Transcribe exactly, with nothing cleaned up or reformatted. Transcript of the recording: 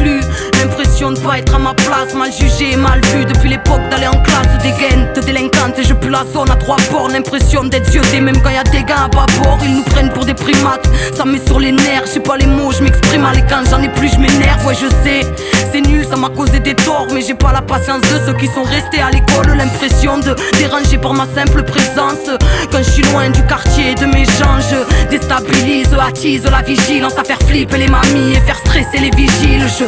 plus. L'impression de pas être à ma place, mal jugé, mal vu. Depuis l'époque d'aller en classe, des gaines de délinquantes et je pue la zone à trois bords. L'impression d'être zioté même quand y'a des gars à bâbord. Ils nous prennent pour des primates, ça met sur les nerfs. J'ai pas les mots, je m'exprime mal et quand j'en ai plus je m'énerve. Ouais je sais, c'est nul, ça m'a causé des torts. Mais j'ai pas la patience de ceux qui sont restés à l'école. L'impression de déranger par ma simple présence. Quand je suis loin du quartier, de mes gens, je déstabilise, attise la vigilance, à faire flipper les mamies et faire stresser les vigiles. Je